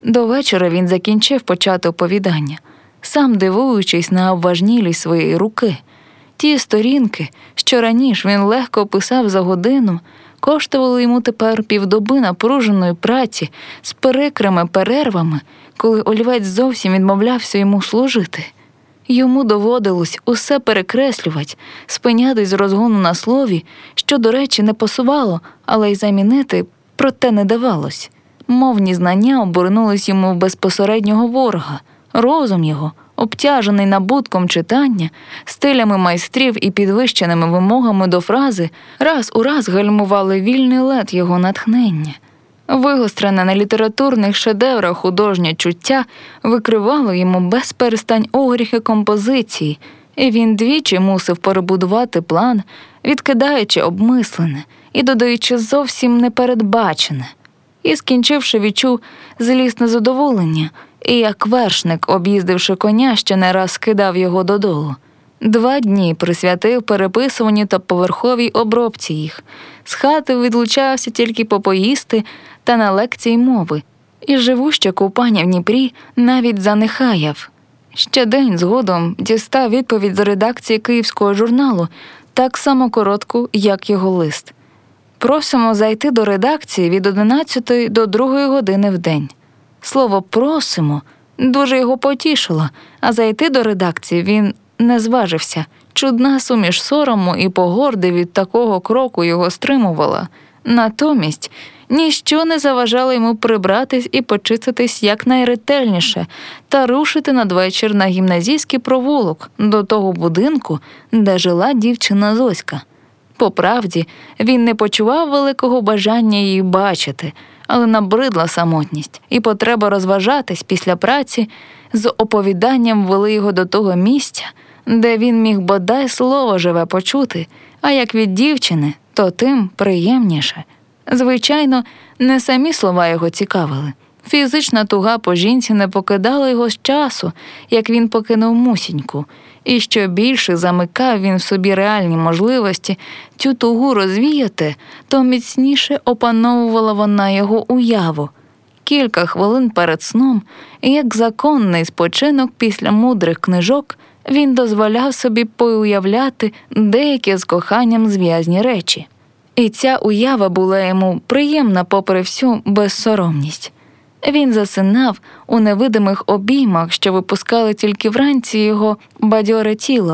До вечора він закінчив почати оповідання, сам дивуючись на обважнілість своєї руки. Ті сторінки, що раніше він легко писав за годину, коштували йому тепер півдоби напруженої праці з прикрими перервами, коли олівець зовсім відмовлявся йому служити. Йому доводилось усе перекреслювати, спинятись з розгону на слові, що, до речі, не пасувало, але й замінити проте не давалось. Мовні знання обернулись йому в безпосереднього ворога. Розум його, обтяжений набутком читання, стилями майстрів і підвищеними вимогами до фрази, раз у раз гальмували вільний лед його натхнення. Вигострене на літературних шедеврах художнє чуття викривало йому без перестань огріхи композиції, і він двічі мусив перебудувати план, відкидаючи обмислене і додаючи зовсім непередбачене. І, скінчивши, відчув злісне задоволення, і як вершник, об'їздивши коня, ще не раз скидав його додолу. 2 дні присвятив переписуванню та поверховій обробці їх. З хати відлучався тільки попоїсти та на лекції мови. І живуще купання в Дніпрі навіть занехаяв. Ще день згодом дістав відповідь з редакції Київського журналу, так само коротку, як його лист. Просимо зайти до редакції від 11 до 2 години в день. Слово «просимо» дуже його потішило, а зайти до редакції він не зважився. Чудна суміш сорому і погорди від такого кроку його стримувала. Натомість ніщо не заважало йому прибратись і почиститись якнайретельніше та рушити надвечір на гімназійський провулок до того будинку, де жила дівчина Зоська. По правді, він не почував великого бажання її бачити, але набридла самотність, і потреба розважатись після праці з оповіданням вели його до того місця, де він міг бодай слово живе почути, а як від дівчини, то тим приємніше. Звичайно, не самі слова його цікавили. Фізична туга по жінці не покидала його з часу, як він покинув Мусіньку, і що більше замикав він в собі реальні можливості цю тугу розвіяти, то міцніше опановувала вона його уяву. Кілька хвилин перед сном, як законний спочинок після мудрих книжок, він дозволяв собі поуявляти деякі з коханням зв'язні речі. І ця уява була йому приємна попри всю безсоромність. Він засинав у невидимих обіймах, що випускали тільки вранці його бадьоре тіло,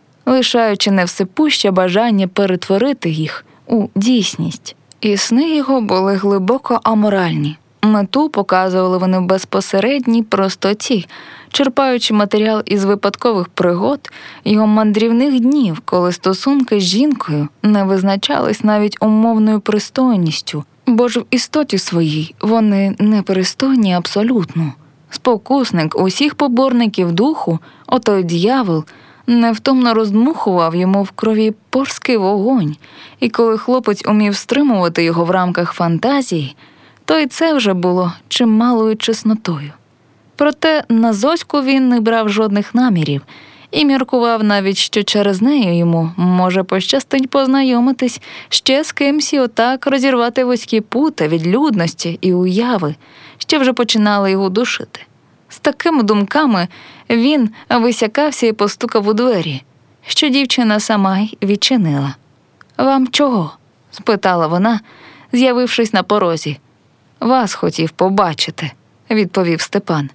лишаючи невсипуще бажання перетворити їх у дійсність. І сни його були глибоко аморальні. Мету показували вони в безпосередній простоті, черпаючи матеріал із випадкових пригод його мандрівних днів, коли стосунки з жінкою не визначались навіть умовною пристойністю, бо ж в істоті своїй вони непристойні абсолютно. Спокусник усіх поборників духу, отой д'явол, невтомно роздмухував йому в крові порський вогонь, і коли хлопець умів стримувати його в рамках фантазії, то й це вже було чималою чеснотою. Проте на Зоську він не брав жодних намірів і міркував навіть, що через неї йому може пощастить познайомитись ще з кимсь і отак розірвати вузькі пута відлюдності і уяви, що вже починали його душити. З такими думками він висякався і постукав у двері, що дівчина сама й відчинила. «Вам чого?» – спитала вона, з'явившись на порозі. «Вас хотів побачити», – відповів Степан.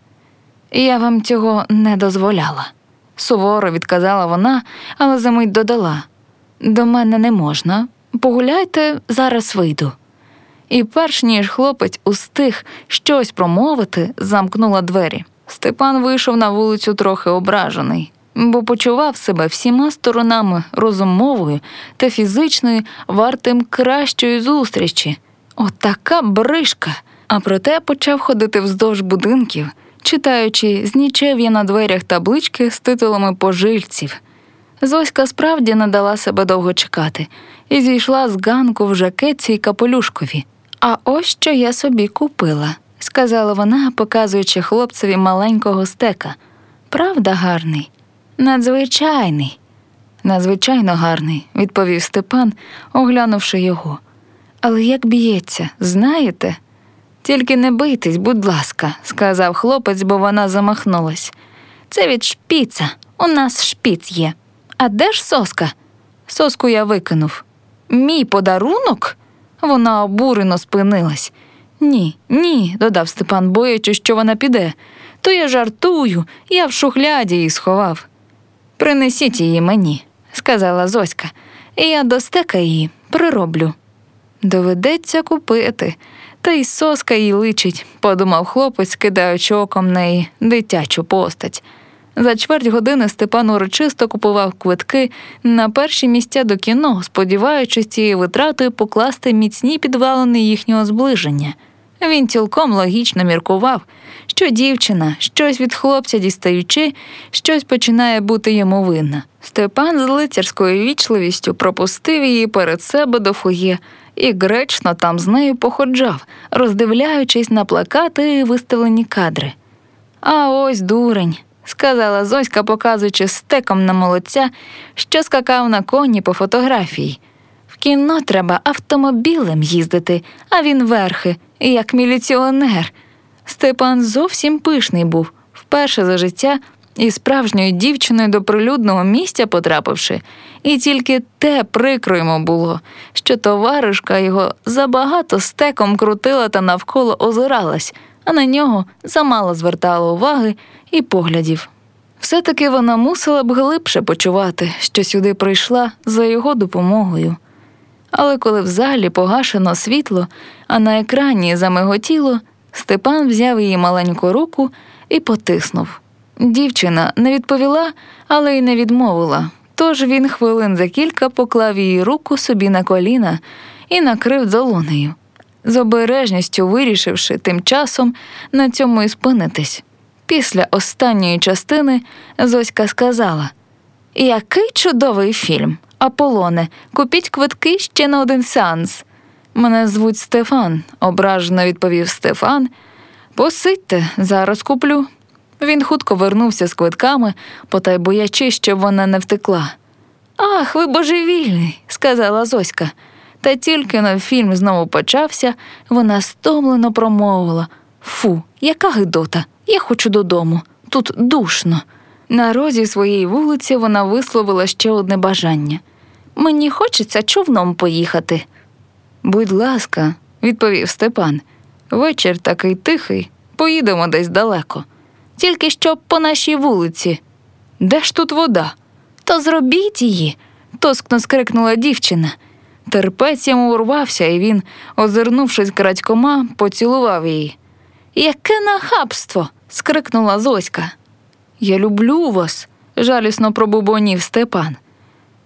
«Я вам цього не дозволяла», – суворо відказала вона, але за мить додала. «До мене не можна. Погуляйте, зараз вийду». І перш ніж хлопець устиг щось промовити, замкнула двері. Степан вийшов на вулицю трохи ображений, бо почував себе всіма сторонами розумовою та фізичною вартим кращої зустрічі. Отака бришка! А проте почав ходити вздовж будинків, читаючи з нічев'я на дверях таблички з титулами пожильців. Зоська справді не дала себе довго чекати і зійшла з ганку в жакетці й капелюшкові. «А ось що я собі купила», – сказала вона, показуючи хлопцеві маленького стека. «Правда гарний?» «Надзвичайний». «Надзвичайно гарний», – відповів Степан, оглянувши його. «Але як б'ється, знаєте?» «Тільки не бийтесь, будь ласка», – сказав хлопець, бо вона замахнулась. «Це від шпіца. У нас шпіц є. А де ж соска?» «Соску я викинув». «Мій подарунок?» Вона обурено спинилась. Ні, додав Степан, боячись, що вона піде. «То я жартую, я в шухляді її сховав». «Принесіть її мені», – сказала Зоська, – «і я до стека її прироблю». «Доведеться купити, та й соска їй личить», – подумав хлопець, кидаючи оком неї дитячу постать. За чверть години Степан урочисто купував квитки на перші місця до кіно, сподіваючись цією витратою покласти міцні підвалини їхнього зближення. Він цілком логічно міркував, що дівчина, щось від хлопця дістаючи, щось починає бути йому винна. Степан з лицарською вічливістю пропустив її перед себе до фоє і гречно там з нею походжав, роздивляючись на плакати і виставлені кадри. «А ось дурень», – сказала Зоська, показуючи стеком на молодця, що скакав на коні по фотографії. «В кіно треба автомобілем їздити, а він верхи, як міліціонер». Степан зовсім пишний був, вперше за життя і справжньою дівчиною до прилюдного місця потрапивши, і тільки те прикро йому було, що товаришка його забагато стеком крутила та навколо озиралась, а на нього замало звертала уваги і поглядів. Все-таки вона мусила б глибше почувати, що сюди прийшла за його допомогою. Але коли в залі погашено світло, а на екрані замиготіло, Степан взяв її маленьку руку і потиснув. Дівчина не відповіла, але й не відмовила, тож він хвилин за кілька поклав її руку собі на коліна і накрив долонею, з обережністю вирішивши тим часом на цьому і спинитись. Після останньої частини Зоська сказала: «Який чудовий фільм! Аполлоне, купіть квитки ще на один сеанс». «Мене звуть Стефан», – ображено відповів Стефан. «Посидьте, зараз куплю». Він хутко вернувся з квитками, потай боячись, щоб вона не втекла. «Ах, ви божевільний», – сказала Зоська. Та тільки на фільм знову почався, вона стомлено промовила: «Фу, яка гидота, я хочу додому, тут душно». На розі своєї вулиці вона висловила ще одне бажання: «Мені хочеться човном поїхати». «Будь ласка», – відповів Степан, – «вечір такий тихий, поїдемо десь далеко. Тільки щоб по нашій вулиці». «Де ж тут вода?» «То зробіть її», – тоскно скрикнула дівчина. Терпець йому урвався, і він, озирнувшись крадькома, поцілував її. «Яке нахабство!» – скрикнула Зоська. «Я люблю вас», – жалісно пробубонів Степан.